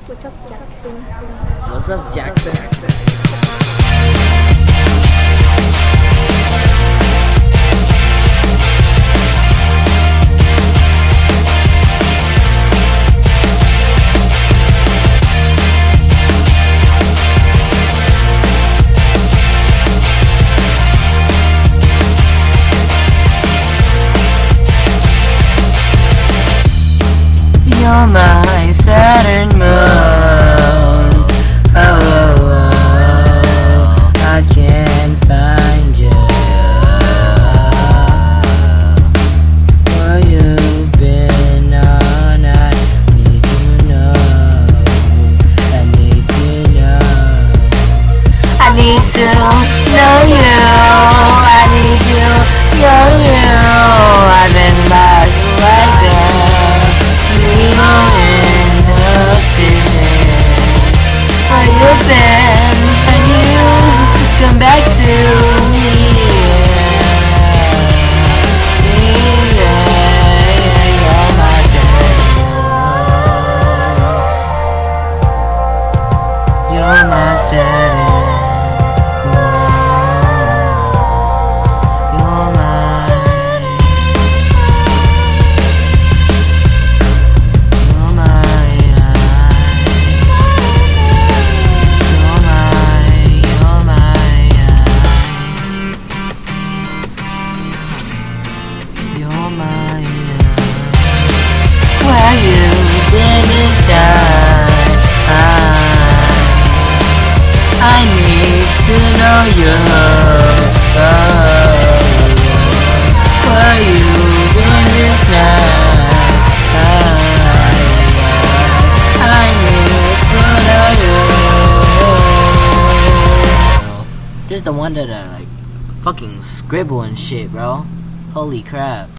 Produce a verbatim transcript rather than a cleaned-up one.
What's up, Jackson? What's up, Jackson? You're my Saturn moon. Oh, oh, oh, I can't find you. Where you been all night? Need to know. I need to know. I need to know you. I need to know you. I've been lost like that. In the city, where you been? Can you come back to me? Yeah, yeah, you're my Saturn. You're my Saturn. Where you been this time? I need to know you. Oh, where you been this time? I need to know you. Just the one that I like fucking scribble and shit, bro. Holy crap.